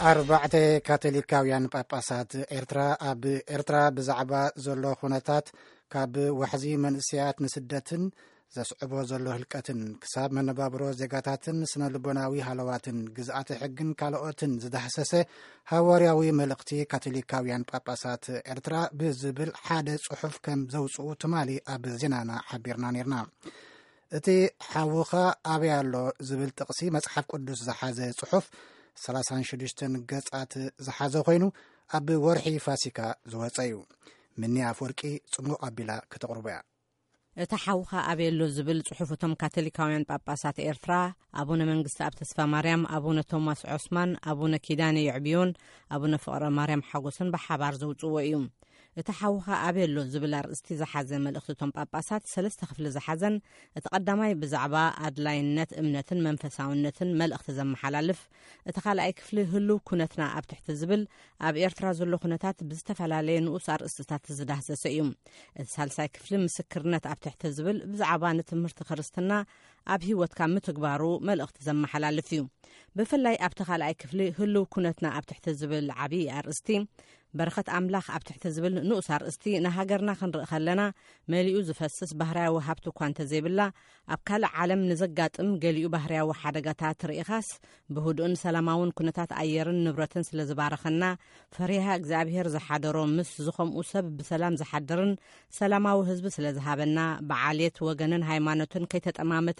4 ካቶሊካውያን ጳጳሳት ኤርትራ ብዛዕባ ዘሎ ኩነታት ካብ ወሕዚ መንእስያት ንስደትን ዘስዕቦ ዘሎ ህልቀትን ክሳብ መነባብሮ ዜጋታትን ስነልቦናዊ ሃለዋትን ግዝኣት ሕግን ካልኦትን ዝዳህሰሰ ሃዋርያዊ መልእኽቲ ካቶሊካውያን ጳጳሳት ኤርትራ ብዝብል ሓደ ጽሑፍ ከም ዘውፅኡ ትማሊ ኣብ ዜናና ሓቢርና ነርና። እቲ ሓውኻ ኣብያሎ ዝብል ጥቕሲ መጽሓፍ ቅዱስ ዝሓዘ ጽሑፍ 36 ገጻት ዝሓዘ ኮይኑ ኣብ ወርሒ ፋሲካ ዝወፀ እዩ። ምኒ ኣፈወርቂ ጽሙቕ ኣቢላ ከተቕርቡ እያ። እቲ ሓውኻ ኣብያሎ ዝብል ጽሑፍቶም ካቶሊካውያን ጳጳሳት ኤርትራ ኣቡነ መንግስቲ ኣብ ተስፋ ማርያም፣ ኣቡነ ቶማስ ዑስማን፣ ኣቡነ ኪዳነ ይዕብዮን፣ ኣቡነ ፍቕረ ማርያም ሓጎስን ብሓባር ዘውፅዎ እዩ። እቲ ሓውኻ ኣብያሎ ዝብል ኣርእስቲ ዝሓዘ መልእኽትቶም ጳጳሳት 3 ክፍሊ ዝሓዘን እቲ ቀዳማይ ብዛዕባ ኣድላይነት እምነትን መንፈሳውነትን መልእኽቲ ዘመሓላልፍ፣ እቲ ካልኣይ ክፍሊ ህልው ኩነትና ኣብ ትሕቲ ዝብል ኣብ ኤርትራ ዘሎ ኩነታት ብዝተፈላለየ ንኡስ ኣርእስትታት ዝዳህሰሰ እዩ። እቲ ሳልሳይ ክፍሊ ምስክርነት ኣብ ትሕቲ ዝብል ብዛዕባ ንትምህርቲ ክርስትና ኣብ ሂወትካ ምትግባሩ መልእኽቲ ዘመሓላልፍ እዩ። ብፍላይ ኣብቲ ካልኣይ ክፍሊ ህልው ኩነትና ኣብ ትሕቲ ዝብል ዓብይ ኣርእስቲ በረኸት ኣምላኽ ኣብ ትሕቲ ዝብል ንኡስ ኣርእስቲ ንሃገርና ክንርኢ ከለና መሊኡ ዝፈስስ ባህርያዊ ሃብቲ እኳ እንተዘይብላ ኣብ ካልእ ዓለም ንዘጋጥም ገሊኡ ባህርያዊ ሓደጋታት ርኢኻስ ብህዱእን ሰላማውን ኩነታት ኣየርን ንብረትን ስለ ዝባረኸና ፈሪሃ እግዚኣብሔር ዝሓደሮ ምስ ዝኸምኡ ሰብ ብሰላም ዝሓድርን ሰላማዊ ህዝቢ ስለ ዝሃበና ብዓልየት ወገንን ሃይማኖትን ከይተጠማመተ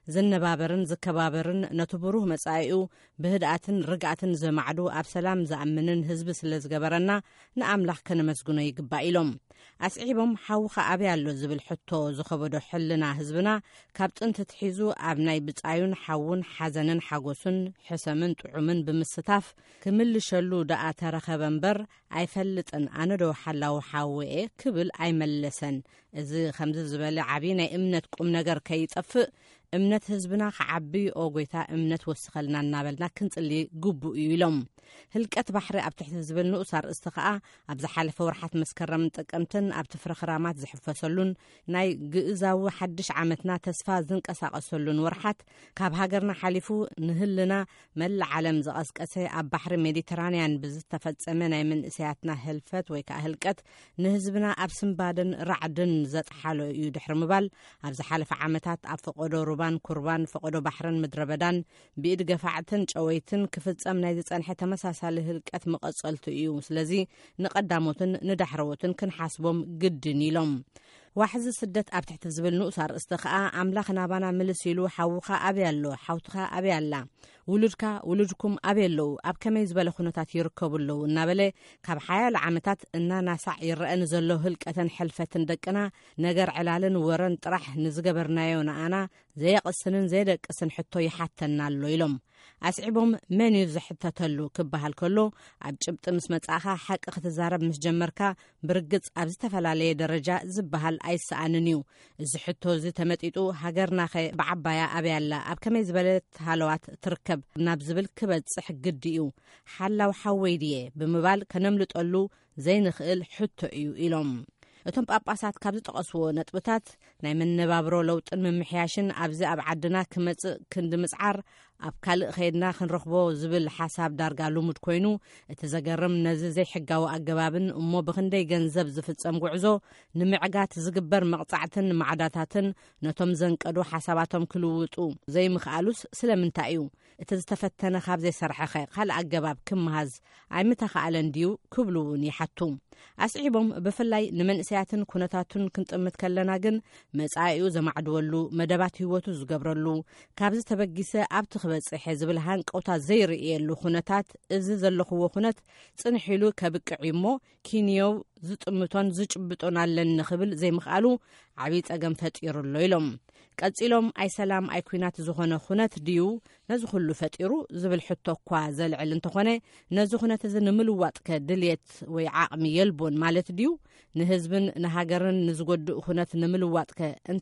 ዝነባበርን ዝከባበርን ነቲ ብሩህ መጻኢኡ ብህድኣትን ርግኣትን ዘማዕዱ ኣብ ሰላም ዝኣምንን ህዝቢ ስለ ዝገበረና ንኣምላኽ ከነመስግኖ ይግባእ ኢሎም ኣስዒቦም ሓውኻ ኣብያሎ ዝብል ሕቶ ዝኸበዶ ሕልና ህዝብና ካብ ጥንቲ ትሒዙ ኣብ ናይ ብጻዩን ሓውን ሓዘንን ሓጎሱን ሕሰምን ጥዑምን ብምስታፍ ክምልሸሉ ደኣ ተረኸበ እምበር ኣይፈልጥን ኣነ ዶ ሓላዊ ሓውኤ ክብል ኣይመለሰን። እዚ ከምዚ ዝበለ ዓብይ ናይ እምነት ቁም ነገር ከይጠፍእ እምነት ህዝብና ከዓቢ ኦጎይታ እምነት ወስኸልና እናበልና ክንጽሊ ግቡእ እዩ ኢሎም ህልቀት ባሕሪ ኣብ ትሕቲ ዝብል ንኡስ ኣርእስቲ ከዓ ኣብ ዝሓለፈ ወርሓት መስከረምን ጥቅምትን ኣብቲ ፍረኽራማት ዝሕፈሰሉን ናይ ግእዛዊ ሓድሽ ዓመትና ተስፋ ዝንቀሳቐሰሉን ወርሓት ካብ ሃገርና ሓሊፉ ንህልና መላእ ዓለም ዝቐስቀሰ ኣብ ባሕሪ ሜዲተራንያን ብዝተፈጸመ ናይ መንእስያትና ህልፈት ወይ ከዓ ህልቀት ንህዝብና ኣብ ስምባድን ራዕድን ዘጥሓሎ እዩ ድሕሪ ምባል ኣብ ዝሓለፈ ዓመታት ኣብ ፈቆዶ ሩባን ኩርባን ፈቆዶ ባሕርን ምድረበዳን ብኢድ ገፋዕትን ጨወይትን ክፍጸም ናይ ዝጸንሐ ተመሳሳሊ ህልቀት መቐጸልቲ እዩ። ስለዚ ንቐዳሞትን ንዳሕረዎትን ክንሓስቦም ግድን ኢሎም ዋሕዚ ስደት ኣብ ትሕቲ ዝብል ንኡስ ኣርእስቲ ከዓ ኣምላኽ ናባና ምልስ ኢሉ ሓውኻ ኣብያሎ ሓውትኻ ኣብያላ ውሉድካ ውሉድኩም ኣብየለዉ ኣብ ከመይ ዝበለ ኩነታት ይርከቡ ኣለዉ እናበለ ካብ ሓያሎ ዓመታት እናናሳዕ ይረአን ዘሎ ህልቀትን ሕልፈትን ደቅና ነገር ዕላልን ወረን ጥራሕ ንዝገበርናዮ ንኣና ዘየቕስንን ዘየደቅስን ሕቶ ይሓተና ኣሎ ኢሎም ኣስዒቦም መን እዩ ዝሕተተሉ ክበሃል ከሎ ኣብ ጭብጢ ምስ መጻኻ ሓቂ ክትዛረብ ምስ ጀመርካ ብርግጽ ኣብ ዝተፈላለየ ደረጃ ዝበሃል ኣይሰኣንን እዩ። እዚ ሕቶ እዚ ተመጢጡ ሃገርናኸ ብዓባያ ኣብያላ ኣብ ከመይ ዝበለት ሃለዋት ትርከብ ናብ ዝብል ክበጽሕ ግዲ እዩ። ሓላው ሓወይ ድየ ብምባል ከነምልጠሉ ዘይንኽእል ሕቶ እዩ ኢሎም እቶም ጳጳሳት ካብ ዝጠቐስዎ ነጥብታት ናይ መነባብሮ ለውጥን ምምሕያሽን ኣብዚ ኣብ ዓድና ክመጽእ ክንዲ ምጽዓር ኣብ ካልእ ኸይድና ክንረኽቦ ዝብል ሓሳብ ዳርጋ ልሙድ ኮይኑ እቲ ዘገርም ነዚ ዘይሕጋዊ ኣገባብን እሞ ብክንደይ ገንዘብ ዝፍጸም ጉዕዞ ንምዕጋት ዝግበር መቕጻዕትን ማዕዳታትን ነቶም ዘንቀዱ ሓሳባቶም ክልውጡ ዘይምኽኣሉስ ስለምንታይ እዩ? እቲ ዝተፈተነ ካብ ዘይሰርሐኸ ካልእ ኣገባብ ክመሃዝ ኣይምተኸኣለን ድዩ ክብሉ እውን ይሓቱ። ኣስዒቦም ብፍላይ ንመንእስያትን ኩነታቱን ክንጥምት ከለና ግን መጻኢኡ ዘማዕድወሉ መደባት ህይወቱ ዝገብረሉ ካብዚ ተበጊሰ ኣብቲ ክበጽሕ ዝብል ሃንቀውታ ዘይርእየሉ ኩነታት እዚ ዘለኽዎ ኩነት ጽንሒሉ ከብቅዕ እሞ ኪንዮው ዝጥምቶን ዝጭብጦን ኣለን ንኽብል ዘይምኽኣሉ ዓብይ ፀገም ፈጢሩሎ ኢሎም ቀጺሎም ኣይ ሰላም ኣይ ኩናት ዝኾነ ኩነት ድዩ ነዚ ኩሉ ፈጢሩ ዝብል ሕቶ እኳ ዘልዕል እንተኾነ ነዚ ኩነት እዚ ንምልዋጥ ከድልየት ወይ ዓቕሚ የልቦን ማለት ድዩ ንህዝብን ንሃገርን ንዝጎድእ ኩነት ንምልዋጥ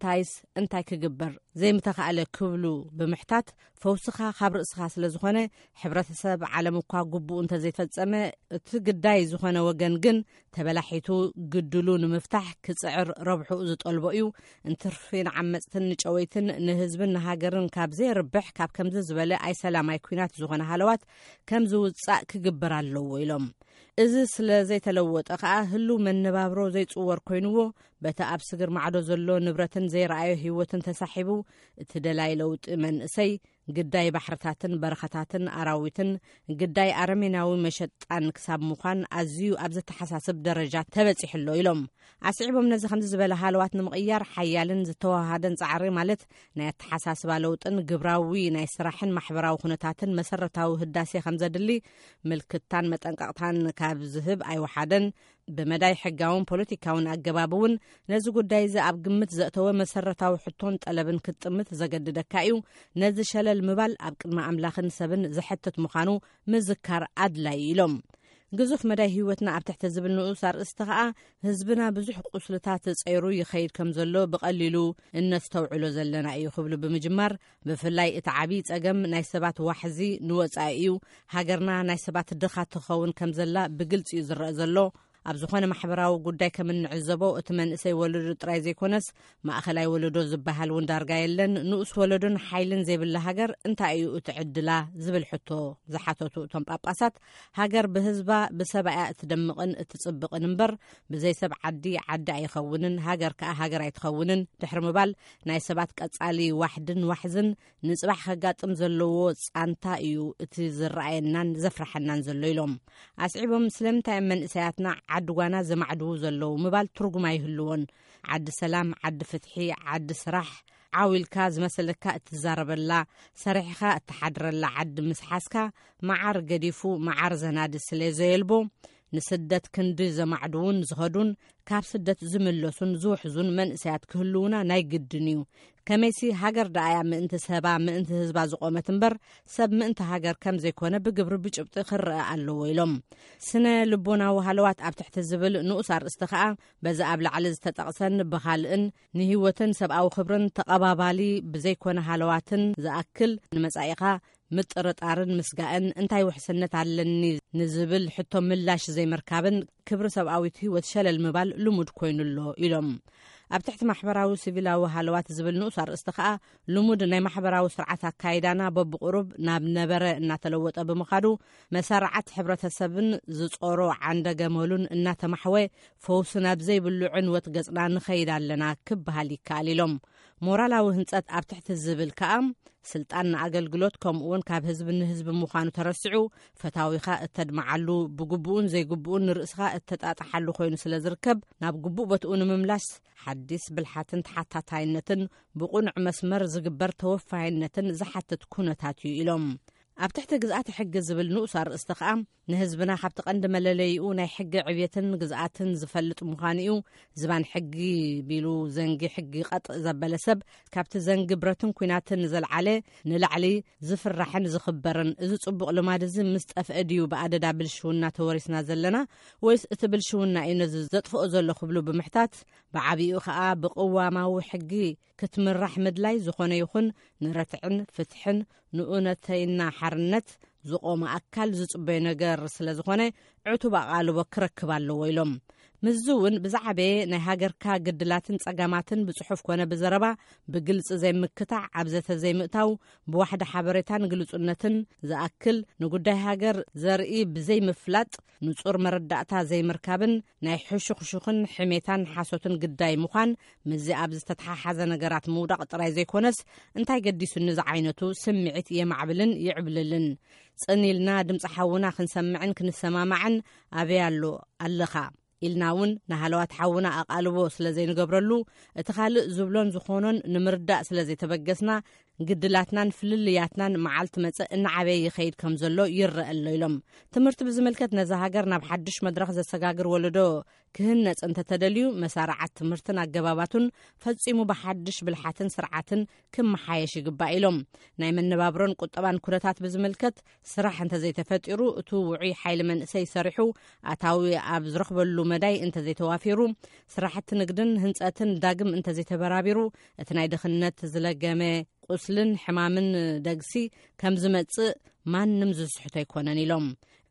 እንታይ ክግበር ዘይምተኻእለ ክብሉ ብምሕታት ፈውስኻ ካብ ርእስኻ ስለ ዝኾነ ሕብረተሰብ ዓለም እኳ ግቡእ እንተዘይፈጸመ እቲ ግዳይ ዝኾነ ወገን ግን ተበላሒ ተሳሒቱ ግድሉ ንምፍታሕ ክጽዕር ረብሑ ዝጠልቦ እዩ እንትርፊን ዓመጽትን ንጨወይትን ንህዝብን ንሃገርን ካብ ዘይርብሕ ካብ ከምዚ ዝበለ ኣይ ሰላማይ ኩናት ዝኾነ ሃለዋት ከም ዝውጻእ ክግበር ኣለዎ ኢሎም እዚ ስለ ዘይተለወጠ ከዓ ህሉ መነባብሮ ዘይጽወር ኮይኑዎ በቲ ኣብ ስግር ማዕዶ ዘሎ ንብረትን ዘይረኣዮ ህይወትን ተሳሒቡ እቲ ደላይ ለውጢ መንእሰይ ግዳይ ባሕርታትን በረኸታትን ኣራዊትን ግዳይ ኣረሜናዊ መሸጣን ክሳብ ምዃን ኣዝዩ ኣብ ዘተሓሳስብ ደረጃ ተበፂሕሎ ኢሎም ኣስዒቦም ነዚ ከምዚ ዝበለ ሃለዋት ንምቕያር ሓያልን ዝተዋሃደን ጻዕሪ ማለት ናይ ኣተሓሳስባ ለውጥን ግብራዊ ናይ ስራሕን ማሕበራዊ ኩነታትን መሰረታዊ ህዳሴ ከም ዘድሊ ምልክታን መጠንቀቕታን ካብ ዝህብ ኣይወሓደን ብመዳይ ሕጋውን ፖለቲካውን ኣገባብ እውን ነዚ ጉዳይ እዚ ኣብ ግምት ዘእተወ መሰረታዊ ሕቶን ጠለብን ክትጥምት ዘገድደካ እዩ ነዚ ሸለል ምባል ኣብ ቅድሚ ኣምላኽን ሰብን ዝሕትት ምዃኑ ምዝካር ኣድላይ ኢሎም ግዙፍ መዳይ ህይወትና ኣብ ትሕቲ ዝብል ንኡስ ኣርእስቲ ከዓ ህዝብና ብዙሕ ቁስልታት ፀይሩ ይኸይድ ከም ዘሎ ብቐሊሉ እነስተውዕሎ ዘለና እዩ ክብሉ ብምጅማር ብፍላይ እቲ ዓብይ ፀገም ናይ ሰባት ዋሕዚ ንወፃኢ እዩ ሃገርና ናይ ሰባት ድኻ ትኸውን ከም ዘላ ብግልፂ እዩ ዝረአ ዘሎ ኣብ ዝኾነ ማሕበራዊ ጉዳይ ከም እንዕዘቦ እቲ መንእሰይ ወለዶ ጥራይ ዘይኮነስ ማእኸላይ ወለዶ ዝበሃል እውን ዳርጋ የለን ንኡስ ወለዶን ሓይልን ዘይብላ ሃገር እንታይ እዩ እትዕድላ ዝብል ሕቶ ዝሓተቱ እቶም ጳጳሳት ሃገር ብህዝባ ብሰብኣ እትደምቕን እትጽብቕን እምበር ብዘይ ሰብ ዓዲ ኣይኸውንን ሃገር ከዓ ሃገር ኣይትኸውንን ድሕሪ ምባል ናይ ሰባት ቀጻሊ ዋሕድን ዋሕዝን ንጽባሕ ከጋጥም ዘለዎ ጻንታ እዩ እቲ ዝረኣየናን ዘፍርሐናን ዘሎ ኢሎም ኣስዒቦም ስለምንታይ መንእሰያትና ዓዲ ጓና ዘማዕድው ዘለዉ ምባል ትርጉም ኣይህልዎን ዓዲ ሰላም ዓዲ ፍትሒ ዓዲ ስራሕ ዓዊልካ ዝመሰለካ እትዛረበላ ሰሪሕኻ እትሓድረላ ዓዲ ምስሓስካ መዓር ገዲፉ መዓር ዘናዲ ስለ ዘየልቦ ንስደት ክንዲ ዘማዕድውን ዝኸዱን ካብ ስደት ዝምለሱን ዝውሕዙን መንእሰያት ክህልውና ናይ ግድን እዩ ከመይሲ ሃገር ዳኣያ ምእንቲ ሰባ ምእንቲ ህዝባ ዝቆመት እምበር ሰብ ምእንቲ ሃገር ከም ዘይኮነ ብግብሪ ብጭብጢ ክርአ ኣለዎ ኢሎም ስነ ልቦናዊ ሃለዋት ኣብ ትሕቲ ዝብል ንኡስ ኣርእስቲ ከዓ በዚ ኣብ ላዕሊ ዝተጠቕሰን ብኻልእን ንህይወትን ሰብኣዊ ክብርን ተቐባባሊ ብዘይኮነ ሃለዋትን ዝኣክል ንመጻኢኻ ምጥርጣርን ምስጋእን እንታይ ውሕስነት ኣለኒ ንዝብል ሕቶ ምላሽ ዘይምርካብን ክብሪ ሰብኣዊት ህይወት ሸለል ምባል ልሙድ ኮይኑሎ ኢሎም ኣብ ትሕቲ ማሕበራዊ ሲቪላዊ ሃለዋት ዝብል ንኡስ ኣርእስቲ ከዓ ልሙድ ናይ ማሕበራዊ ስርዓት ኣካይዳና በብቁሩብ ናብ ነበረ እናተለወጠ ብምኻዱ መሰረዓት ሕብረተሰብን ዝጾሮ ዓንደ ገመሉን እናተማሕወ ፈውሲ ናብ ዘይብሉ ዕንወት ገጽና ንኸይድ ኣለና ክበሃል ይከኣል ኢሎም ሞራላዊ ህንጸት ኣብ ትሕቲ ዝብል ከዓ ስልጣን ንኣገልግሎት ከምኡውን ካብ ህዝቢ ንህዝቢ ምዃኑ ተረሲዑ ፈታዊኻ እተድመዓሉ ብግቡኡን ዘይግቡኡን ንርእስኻ እተጣጣሓሉ ኮይኑ ስለ ዝርከብ ናብ ግቡእ ቦትኡ ንምምላስ ሓዲስ ብልሓትን ተሓታታይነትን ብቁኑዕ መስመር ዝግበር ተወፋይነትን ዝሓትት ኩነታት እዩ ኢሎም ኣብ ትሕቲ ግዝኣት ሕጊ ዝብል ንኡስ ኣርእስቲ ከዓ ንህዝብና ካብቲ ቀንዲ መለለይኡ ናይ ሕጊ ዕብየትን ግዝኣትን ዝፈልጥ ምዃኑ እዩ ዝባን ሕጊ ቢሉ ዘንጊ ሕጊ ቀጥእ ዘበለ ሰብ ካብቲ ዘንጊ ብረትን ኩናትን ዘለዓለ ንላዕሊ ዝፍራሕን ዝኽበርን እዚ ጽቡቕ ልማድ እዚ ምስ ጠፍአ ድዩ ብኣደዳ ብልሽውና ተወሪስና ዘለና ወይስ እቲ ብልሽውና እዩ ነዚ ዘጥፍኦ ዘሎ ክብሉ ብምሕታት ብዓብኡ ከዓ ብቕዋማዊ ሕጊ ክትምራሕ ምድላይ ዝኾነ ይኹን ንረትዕን ፍትሕን ንእውነተይና ሓርነት ዝቆመ ኣካል ዝጽበዩ ነገር ስለ ዝኾነ ዕቱብ ኣቓልቦ ክረክብ ኣለዎ ኢሎም ምዝ እውን ብዛዕበየ ናይ ሃገርካ ግድላትን ጸጋማትን ብጽሑፍ ኮነ ብዘረባ ብግልፂ ዘይምክታዕ ኣብዘተ ዘይምእታው ብዋሕደ ሓበሬታን ግልጹነትን ዝኣክል ንጉዳይ ሃገር ዘርኢ ብዘይምፍላጥ ንጹር መረዳእታ ዘይምርካብን ናይ ሕሹኽሹኽን ሕሜታን ሓሶትን ግዳይ ምዃን ምዚ ኣብ ዝተተሓሓዘ ነገራት ምውዳቕ ጥራይ ዘይኮነስ እንታይ ገዲሱኒ ዝዓይነቱ ስምዒት የማዕብልን ይዕብልልን ጽኒልና ድምፂ ሓውና ክንሰምዕን ክንሰማማዕን ኣበያሎ ኣለኻ ኢልና እውን ንሃለዋት ሓውና ኣቓልቦ ስለ ዘይንገብረሉ እቲ ካልእ ዝብሎን ዝኾኖን ንምርዳእ ስለ ዘይተበገስና ግድላትናን ፍልልያትናን መዓልቲ መጽእ እናዓበየ ይኸይድ ከም ዘሎ ይርአ ኣሎ ኢሎም ትምህርቲ ብዝምልከት ነዛ ሃገር ናብ ሓድሽ መድረኽ ዘሰጋግር ወለዶ ክህነፅ እንተተደልዩ መሳርዓት ትምህርትን ኣገባባቱን ፈጺሙ ብሓድሽ ብልሓትን ስርዓትን ክመሓየሽ ይግባእ ኢሎም ናይ መነባብሮን ቁጠባን ኩነታት ብዝምልከት ስራሕ እንተዘይተፈጢሩ እቲ ውዑይ ሓይሊ መንእሰይ ሰሪሑ ኣታዊ ኣብ ዝረኽበሉ መዳይ እንተዘይተዋፊሩ ስራሕቲ ንግድን ህንፀትን ዳግም እንተዘይተበራቢሩ እቲ ናይ ድኽነት ዝለገመ ቁስልን ሕማምን ደግሲ ከም ዝመጽእ ማንም ዝስሕቶ ኣይኮነን ኢሎም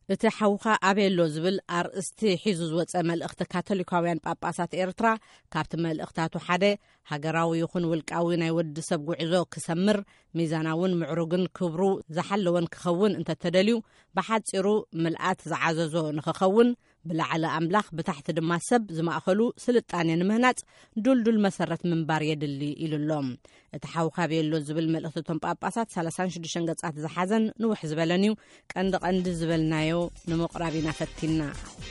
እቲ ሓውኻ ኣቤሎ ዝብል ኣርእስቲ ሒዙ ዝወፀ መልእኽቲ ካቶሊካውያን ጳጳሳት ኤርትራ ካብቲ መልእኽታቱ ሓደ ሃገራዊ ይኹን ውልቃዊ ናይ ወዲ ሰብ ጉዕዞ ክሰምር ሚዛናውን ምዕሩግን ክብሩ ዝሓለወን ክኸውን እንተተደልዩ ብሓፂሩ ምልኣት ዝዓዘዞ ንክኸውን ብላዕሊ ኣምላኽ ብታሕቲ ድማ ሰብ ዝማእኸሉ ስልጣነ ንምህናፅ ዱልዱል መሰረት ምንባር የድሊ ኢሉሎም። እቲ ሓውካ ኣቤሎ ዝብል መልእኽትቶም ጳጳሳት 36 ገጻት ዝሓዘን ንውሕ ዝበለን እዩ። ቀንዲ ዝበልናዮ ንምቕራብ ኢና ፈቲና